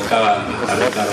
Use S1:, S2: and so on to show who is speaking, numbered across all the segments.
S1: acaba a Ricardo.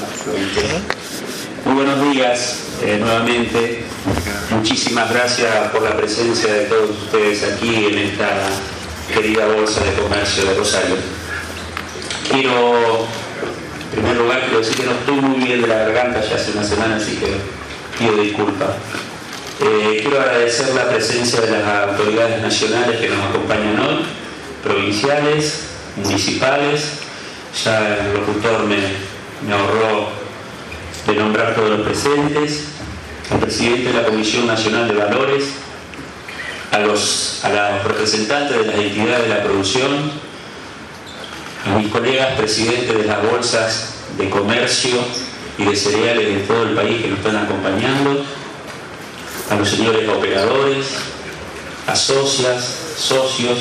S1: Muy buenos días nuevamente. Muchísimas gracias por la presencia de todos ustedes aquí en esta querida Bolsa de Comercio de Rosario. Quiero, en primer lugar, decir que no estoy muy bien de la garganta ya hace una semana, así que pido disculpas. Quiero agradecer la presencia de las autoridades nacionales que nos acompañan hoy, provinciales, municipales. Ya el locutor me ahorró de nombrar todos los presentes, al presidente de la Comisión Nacional de Valores, a los representantes de las entidades de la producción, a mis colegas presidentes de las bolsas de comercio y de cereales de todo el país que nos están acompañando, a los señores operadores, a socias, socios,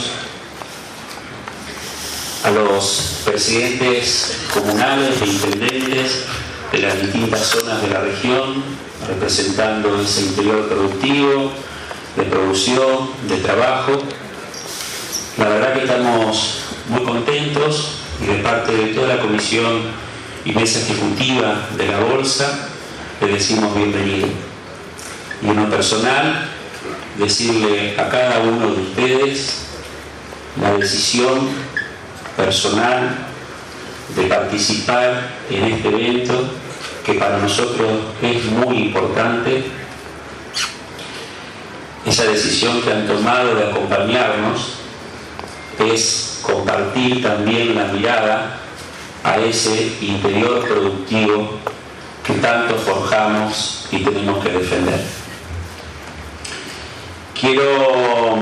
S1: a los presidentes comunales e intendentes de las distintas zonas de la región, representando ese interior productivo, de producción, de trabajo. La verdad que estamos muy contentos y de parte de toda la comisión y mesa ejecutiva de la Bolsa le decimos bienvenido. Y en lo personal, decirle a cada uno de ustedes la decisión personal de participar en este evento que para nosotros es muy importante. Esa decisión que han tomado de acompañarnos es compartir también la mirada a ese interior productivo que tanto forjamos y tenemos que defender. Quiero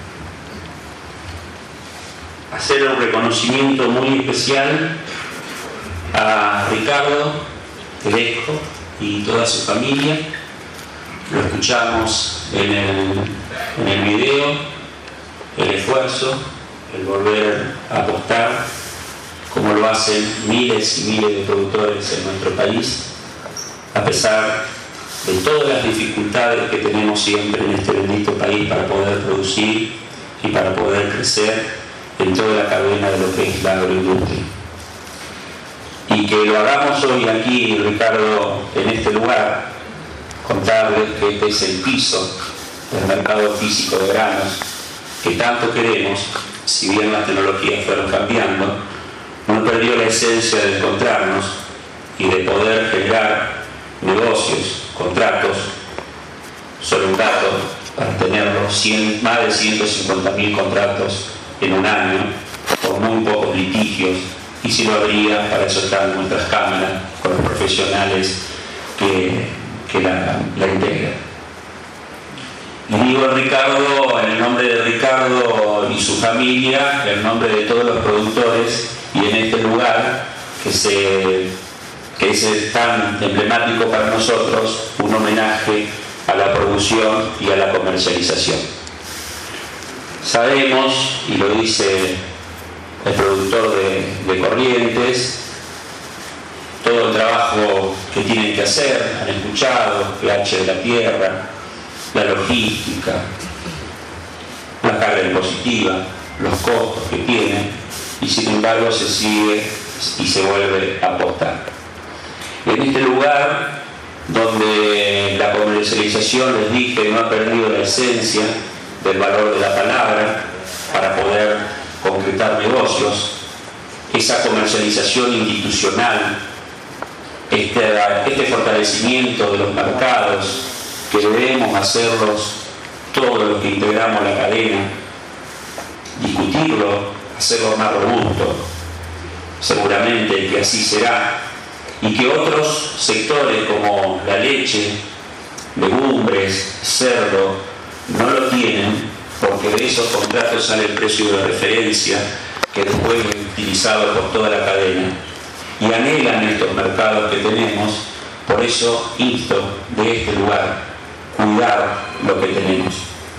S1: hacer un reconocimiento muy especial a Ricardo Telesco y toda su familia. Lo escuchamos en el video, el esfuerzo, el volver a apostar, como lo hacen miles y miles de productores en nuestro país, a pesar de todas las dificultades que tenemos siempre en este bendito país para poder producir y para poder crecer en toda la cadena de lo que es la agroindustria. Y que lo hagamos hoy aquí, Ricardo, en este lugar, contarles que este es el piso del mercado físico de granos que tanto queremos. Si bien las tecnologías fueron cambiando, no perdió la esencia de encontrarnos y de poder generar negocios, contratos. Solo un dato, para tenerlos, más de 150.000 contratos en un año, con muy pocos litigios, y si lo habría, para eso están nuestras cámaras con los profesionales que la integran. Y digo Ricardo, en el nombre de Ricardo y su familia, en el nombre de todos los productores, y en este lugar que es tan emblemático para nosotros, un homenaje a la producción y a la comercialización. Sabemos, y lo dice el productor de Corrientes, todo el trabajo que tienen que hacer, han escuchado, pH de la tierra, la logística, la carga impositiva, los costos que tienen, y sin embargo se sigue y se vuelve a apostar. En este lugar donde la comercialización, les dije, no ha perdido la esencia del valor de la palabra para poder concretar negocios, esa comercialización institucional, este fortalecimiento de los mercados que debemos hacerlos todos los que integramos la cadena, discutirlo, hacerlo más robusto, seguramente que así será, y que otros sectores como la leche, legumbres, cerdo, no lo tienen, porque de esos contratos sale el precio de referencia que después es utilizado por toda la cadena, y anhelan estos mercados que tenemos. Por eso insto de este lugar, cuidar lo que tenemos.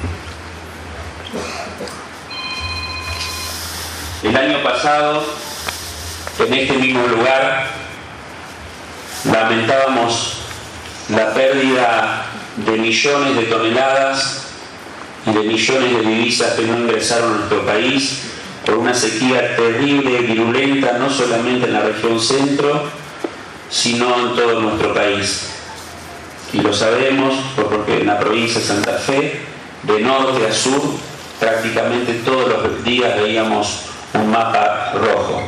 S1: El año pasado, en este mismo lugar, lamentábamos la pérdida de millones de toneladas y de millones de divisas que no ingresaron a nuestro país, por una sequía terrible, virulenta, no solamente en la región centro, sino en todo nuestro país. Y lo sabemos porque en la provincia de Santa Fe, de norte a sur, prácticamente todos los días veíamos un mapa rojo.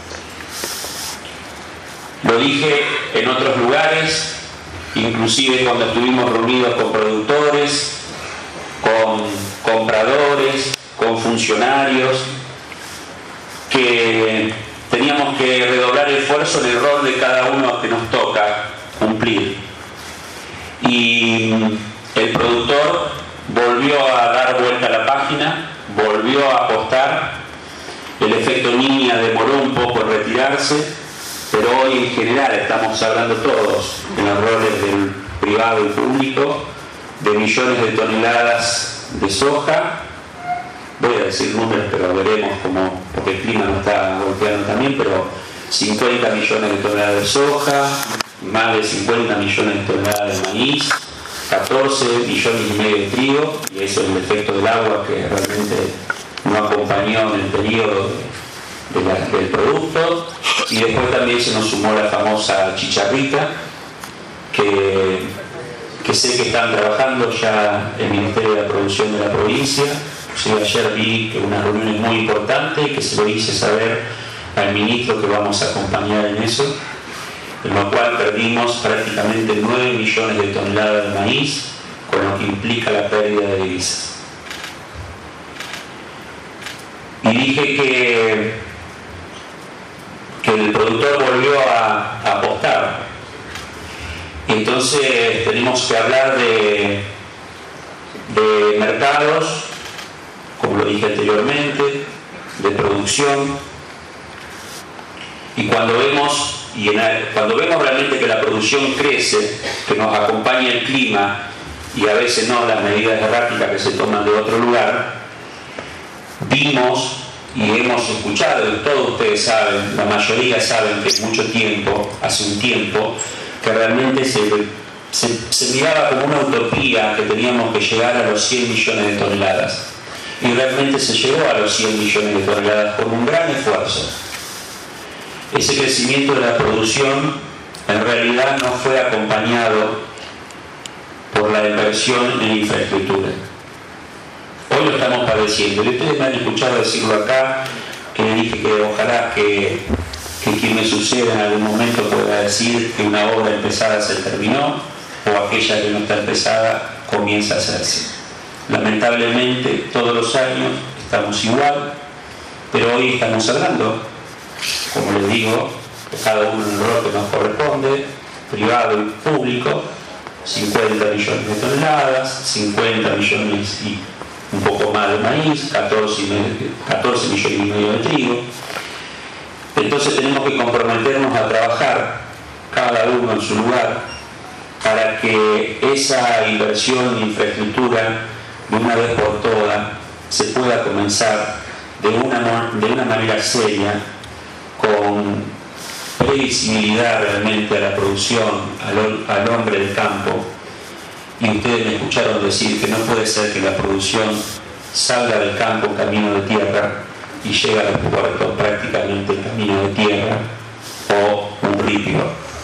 S1: Lo dije en otros lugares, inclusive cuando estuvimos reunidos con productores, con compradores, con funcionarios, que teníamos que redoblar esfuerzo en el rol de cada uno que nos toca cumplir. Y el productor volvió a dar vuelta a la página, volvió a apostar. El efecto niña demoró un poco en retirarse, pero hoy en general estamos hablando todos en los roles del privado y público de millones de toneladas de soja. Voy a decir números, pero veremos cómo, porque el clima nos está golpeando también, pero 50 millones de toneladas de soja, más de 50 millones de toneladas de maíz, 14 millones y medio de trigo, y eso es el efecto del agua que realmente no acompañó en el periodo del producto. Y después también se nos sumó la famosa chicharrita, que sé que están trabajando ya el Ministerio de la Producción de la provincia. Sí, ayer vi que una reunión es muy importante y que se lo hice saber al ministro que vamos a acompañar en eso, en lo cual perdimos prácticamente 9 millones de toneladas de maíz, con lo que implica la pérdida de divisas. Y dije que el productor volvió a apostar. Entonces tenemos que hablar de mercados, como lo dije anteriormente, de producción. Y cuando vemos realmente que la producción crece, que nos acompaña el clima y a veces no las medidas erráticas que se toman de otro lugar, vimos y hemos escuchado, y todos ustedes saben, la mayoría saben que hace un tiempo, que realmente se miraba como una utopía que teníamos que llegar a los 100 millones de toneladas. Y realmente se llegó a los 100 millones de toneladas con un gran esfuerzo. Ese crecimiento de la producción en realidad no fue acompañado por la inversión en infraestructura. Hoy lo estamos padeciendo. Y ustedes me han escuchado decirlo acá, que dije que ojalá que quien me suceda en algún momento pueda decir que una obra empezada se terminó o aquella que no está empezada comienza a hacerse. Lamentablemente todos los años estamos igual, pero hoy estamos hablando, como les digo, cada uno en el rol que nos corresponde, privado y público, 50 millones de toneladas, 50 millones y un poco más de maíz, 14 millones y medio de trigo. Entonces tenemos que comprometernos a trabajar cada uno en su lugar para que esa inversión en infraestructura de una vez por todas se pueda comenzar de una manera seria, con previsibilidad realmente a la producción, al hombre del campo. Y ustedes me escucharon decir que no puede ser que la producción salga del campo camino de tierra y llegue a los puertos prácticamente en camino de tierra o un río.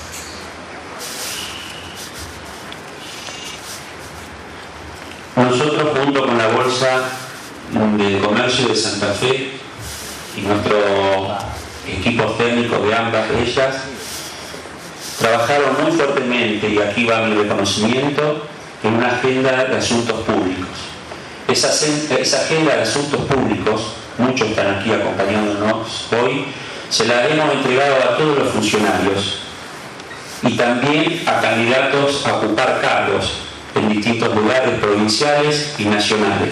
S1: Nosotros, junto con la Bolsa de Comercio de Santa Fe y nuestros equipos técnicos de ambas de ellas, trabajaron muy fuertemente, y aquí va mi reconocimiento, en una agenda de asuntos públicos. Esa agenda de asuntos públicos, muchos están aquí acompañándonos hoy, se la hemos entregado a todos los funcionarios y también a candidatos a ocupar cargos en distintos lugares provinciales y nacionales.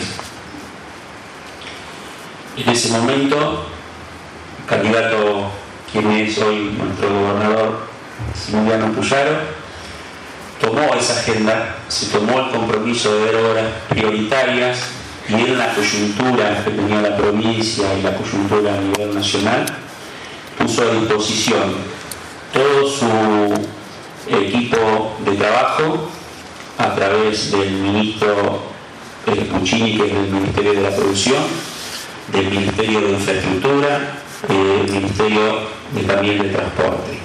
S1: En ese momento, el candidato, quien es hoy nuestro gobernador, Similiano Puyaro, tomó esa agenda, se tomó el compromiso de ver obras prioritarias, y en la coyuntura que tenía la provincia y la coyuntura a nivel nacional, puso a disposición todo su equipo de trabajo a través del ministro Puccini, que es del Ministerio de la Producción, del Ministerio de Infraestructura, del Ministerio también de Transporte.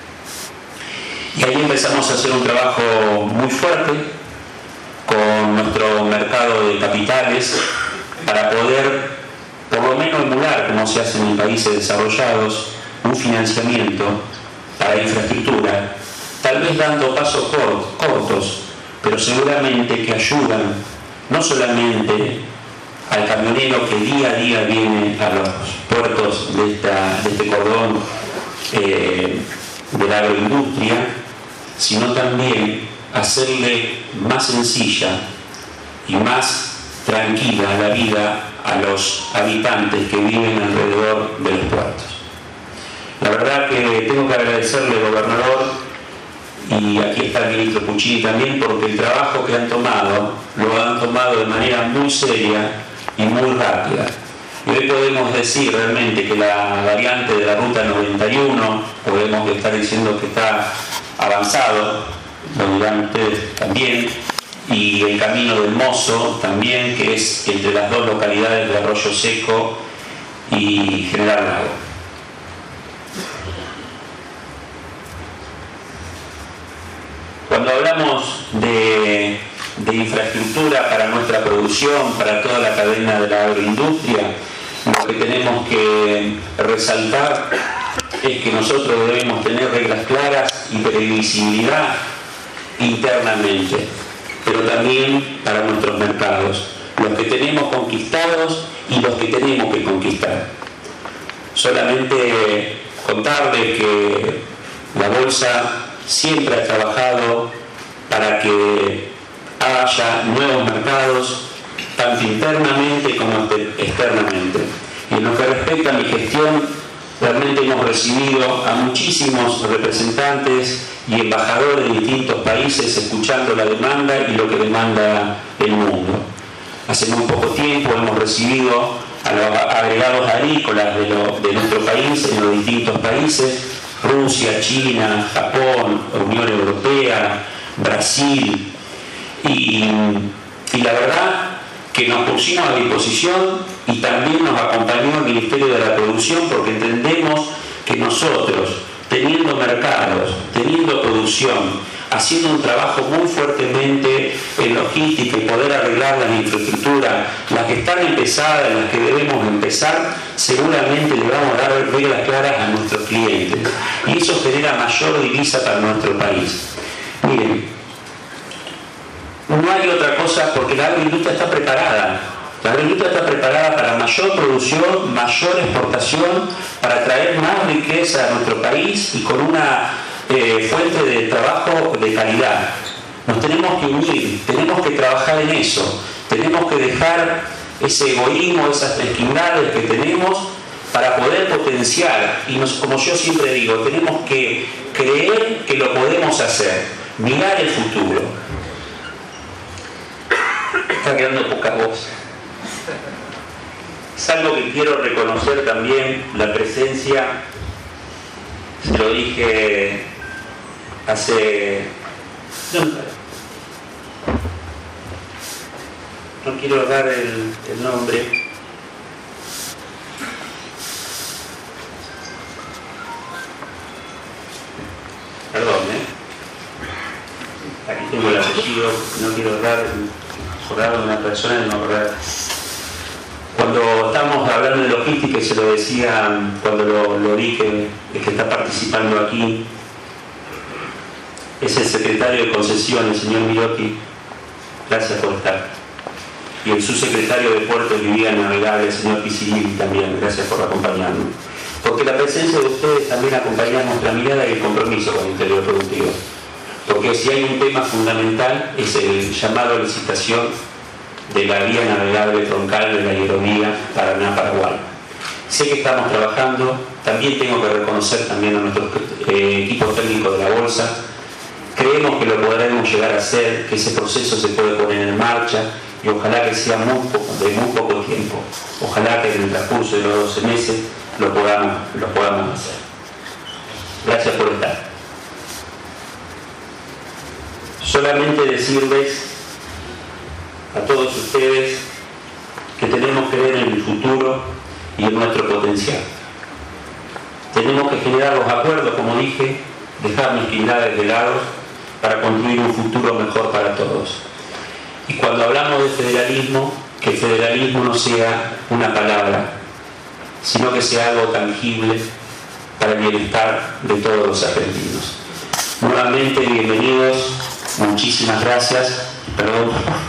S1: Y ahí empezamos a hacer un trabajo muy fuerte con nuestro mercado de capitales para poder, por lo menos, emular, como se hace en países desarrollados, un financiamiento para infraestructura, tal vez dando pasos cortos, pero seguramente que ayudan no solamente al camionero que día a día viene a los puertos de este cordón de la agroindustria, sino también hacerle más sencilla y más tranquila la vida a los habitantes que viven alrededor de los puertos. La verdad que tengo que agradecerle al gobernador, y aquí está el ministro Puccini también, porque el trabajo que han tomado, lo han tomado de manera muy seria y muy rápida. Y hoy podemos decir realmente que la variante de la Ruta 91, podemos estar diciendo que está avanzado, lo dirán ustedes también, y el Camino del Mozo también, que es entre las dos localidades de Arroyo Seco y General Lago. Cuando hablamos de infraestructura para nuestra producción, para toda la cadena de la agroindustria, lo que tenemos que resaltar es que nosotros debemos tener reglas claras y previsibilidad internamente, pero también para nuestros mercados, los que tenemos conquistados y los que tenemos que conquistar. Solamente contarles que la Bolsa siempre ha trabajado para que haya nuevos mercados, tanto internamente como externamente. Y en lo que respecta a mi gestión, realmente hemos recibido a muchísimos representantes y embajadores de distintos países escuchando la demanda y lo que demanda el mundo. Hace muy poco tiempo hemos recibido a los agregados agrícolas de nuestro país en los distintos países: Rusia, China, Japón, Unión Europea, Brasil, y la verdad que nos pusimos a disposición y también nos acompañó el Ministerio de la Producción, porque entendemos que nosotros, teniendo mercados, teniendo producción, haciendo un trabajo muy fuertemente en logística y poder arreglar las infraestructuras, las que están empezadas, las que debemos empezar, seguramente le vamos a dar reglas claras a nuestros clientes. Y eso genera mayor divisa para nuestro país. Miren, no hay otra cosa, porque la agroindustria está preparada. La agroindustria está preparada para mayor producción, mayor exportación, para traer más riqueza a nuestro país y con una fuente de trabajo de calidad. Nos tenemos que unir, tenemos que trabajar en eso, tenemos que dejar ese egoísmo, esas mezquindades que tenemos para poder potenciar, y como yo siempre digo, tenemos que creer que lo podemos hacer, mirar el futuro. Está quedando poca voz. Es algo que quiero reconocer también, la presencia, se lo dije hace... No quiero dar el nombre. Perdón, aquí tengo el apellido, no quiero dar de una persona, no acordar. Cuando estamos hablando de logística, y se lo decía cuando lo dije, el que está participando aquí es el secretario de Concesiones, el señor Mirotti, gracias por estar. Y el subsecretario de Puertos y Vía Navegable, el señor Pisilli, también, gracias por acompañarnos. Porque la presencia de ustedes también acompaña nuestra mirada y el compromiso con el interior productivo. Porque si hay un tema fundamental es el llamado a licitación de la vía navegable troncal de la hidrovía Paraná-Paraguay. Sé que estamos trabajando, también tengo que reconocer también a nuestros equipos técnicos de la Bolsa. Creemos que lo podremos llegar a hacer, que ese proceso se puede poner en marcha y ojalá que sea de muy poco tiempo. Ojalá que en el transcurso de los 12 meses lo podamos hacer. Gracias por estar. Solamente decirles a todos ustedes que tenemos que ver en el futuro y en nuestro potencial. Tenemos que generar los acuerdos, como dije, dejar mezquindades de lado para construir un futuro mejor para todos. Y cuando hablamos de federalismo, que el federalismo no sea una palabra, sino que sea algo tangible para el bienestar de todos los argentinos. Nuevamente, bienvenidos, muchísimas gracias, perdón.